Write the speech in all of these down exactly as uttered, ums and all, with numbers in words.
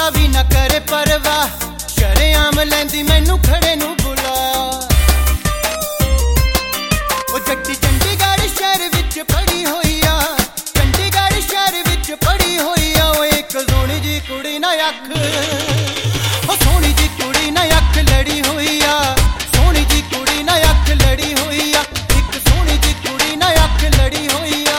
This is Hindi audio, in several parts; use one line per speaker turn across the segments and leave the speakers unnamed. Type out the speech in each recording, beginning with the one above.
जरा भी ना करे परवाह, शरेआम लैंदी मैनू खड़े नू बुला। ओ जट्टी चंडीगढ़ शहर विच पड़ी होई आ, चंडीगढ़ शहर विच पड़ी होई आ। ओ एक सोहनी जी कुड़ी ना अख, ओ सोहनी जी कुड़ी ना अख लड़ी होई आ, सोहनी जी कुड़ी ना अख लड़ी होई आ, एक सोहनी जी कुड़ी ना अख लड़ी होई आ।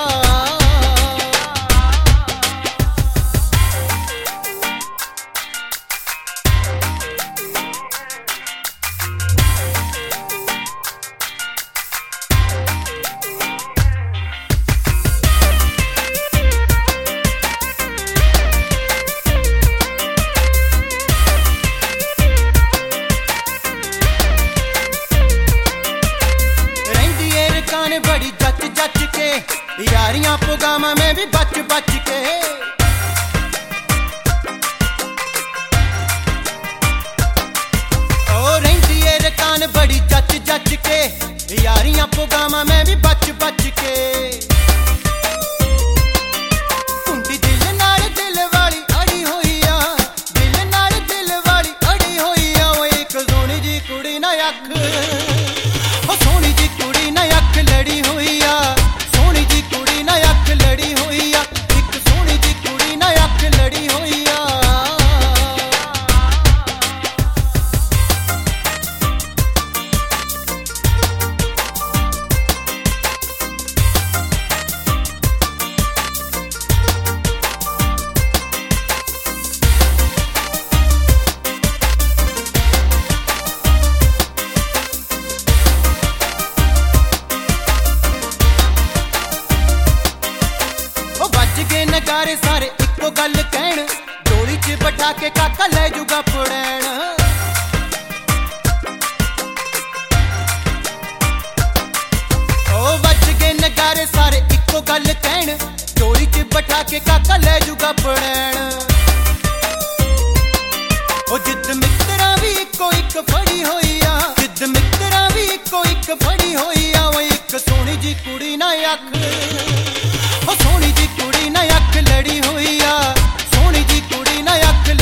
बड़ी जच जच के यारियां पुगामा में भी बच बच के। ओ रही है रकान बड़ी जच जच के यारियां पुगामा में भी बच बच के। कुंडी दिल नाल दिल वाली अड़ी हुई आ, दिल नाल दिल वाली अड़ी हुई आ। ओ एक सोहनी जी कुड़ी ना अख, ओ सोहनी जी कुड़ी ना अख लड़ी हुई आ, सोहनी जी कुड़ी ना अख लड़ी हुई आ, एक सोहनी जी कुड़ी ना अख लड़ी हुई आ। नगारे सारे इको गल कहण, डोली च बैठा के काका ले जूगा पुड़ैन। ओ बज गए नगारे सारे इको गल कहण, डोली च बैठा के काका ले जूगा पुड़ैन। ओ जिद मित्रा भी इको इक फड़ी होई आ, जिद मित्रा भी इको इक फड़ी होई आ। ओ एक सोहनी जी कुड़ी ना अख, ओ सोहनी जी कुड़ी ना अख लड़ी हुई आ, सोहनी जी कुड़ी ना अख